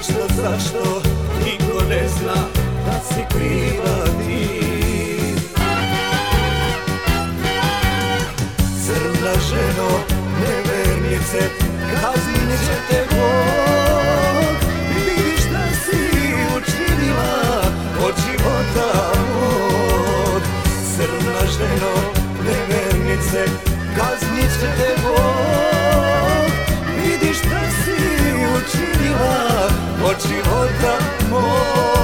Zašto niko ne zna da si kriva ti? Crna ženo, nevernice, kaznit će te Bog. Vidiš da si učinila od života mog. Crna ženo, nevernice, kaznit će te Bog. Vidiš da si učinila od života mog.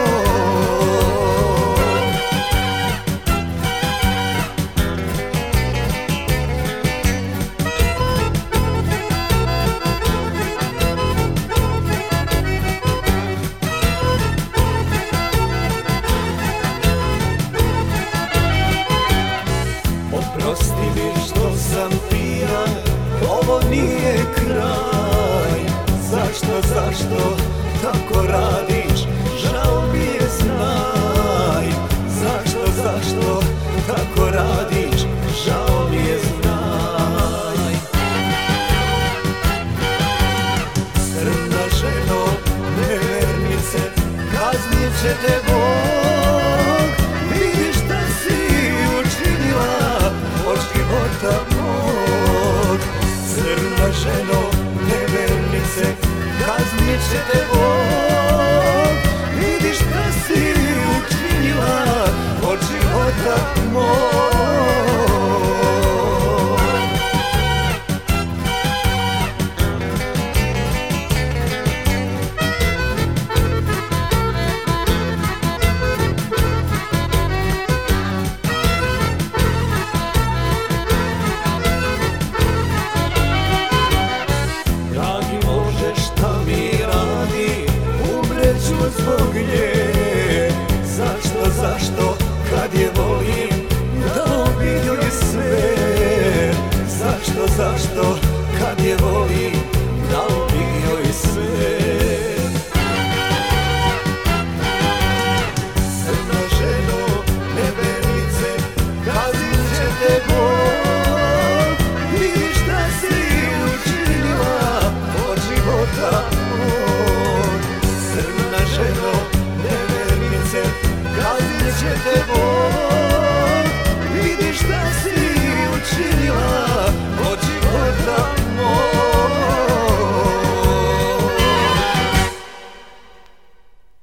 Oprosti mi što sam pijan, ovo nije kraj. Zašto tako radiš, žao mi je, znaj. Zašto tako radiš, žao mi je, znaj. Crna ženo, nevernice, kaznit će te Bog. Vidiš da si učinila od života mog. Crna ženo, nevernice, kaznit će te Bog. Vidiš da si učinila od života mog. Zbog nje, zašto, kad je volim, dao bi joj sve. Zašto, kad je volim, dao bi joj sve. Crna ženo, nevernice, kaznit će te Bog. Vidiš da si učinila od života mog. Crna ženo, nevernice, kaznit će te